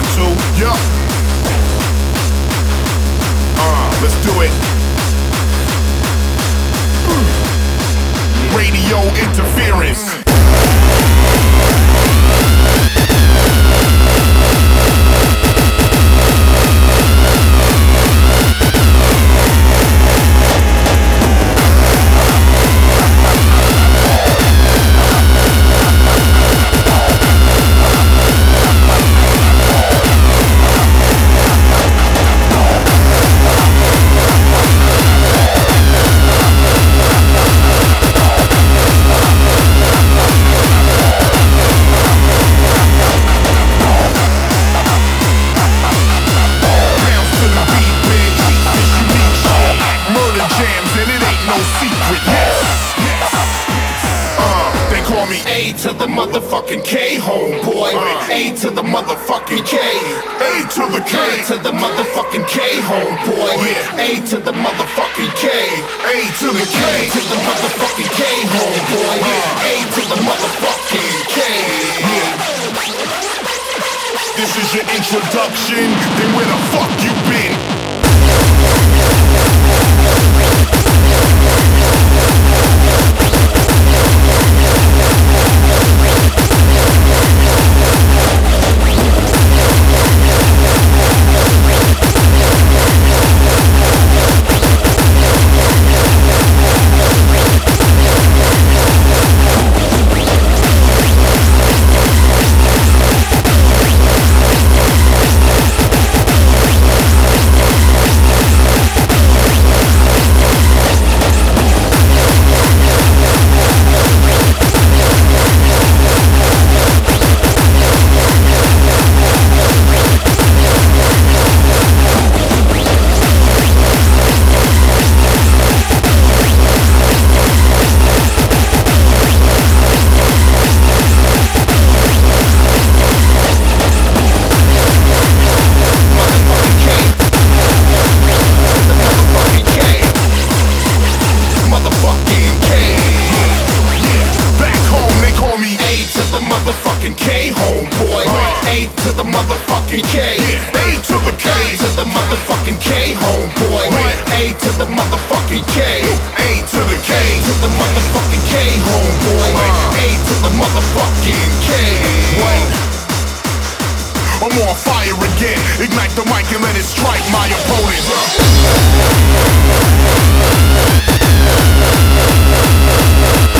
two, yup. Let's do it. Radio interference. To the motherfucking K, homeboy. A to the motherfucking K. A to the K. A to the motherfucking K, homeboy. A to the motherfucking K. A to the K. To the motherfucking K, homeboy. A to the motherfucking K. This is your introduction. Then where the fuck you been? Ignite the mic and let it strike my opponent.